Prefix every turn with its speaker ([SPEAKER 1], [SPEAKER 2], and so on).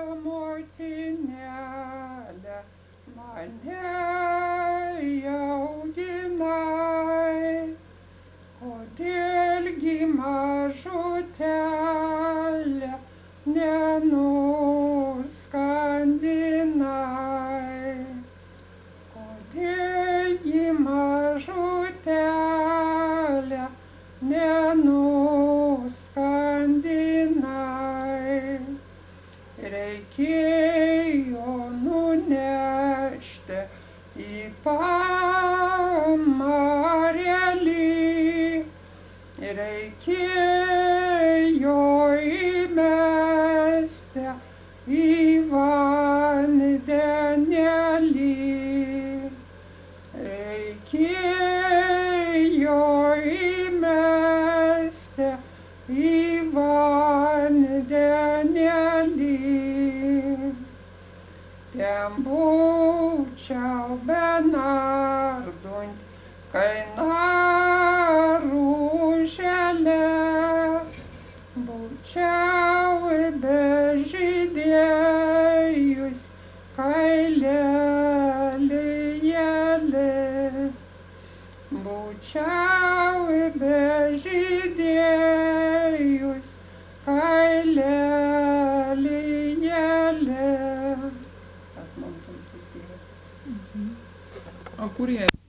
[SPEAKER 1] motinėle, mane auginai, kodėlgi mažutelė nenuskandinai, kodėlgi mažutelė nenuskandinai. Reikėjo nunešti į pamarėlį, reikėjo įmesti į vandenėlį, reikėjo įmesti į vandenėlį. Ten būčiau benardunt kainarų želė, būčiau bežydėjus kailėlijėlė, būčiau bežydėjus kailėlijėlė.
[SPEAKER 2] O kur jie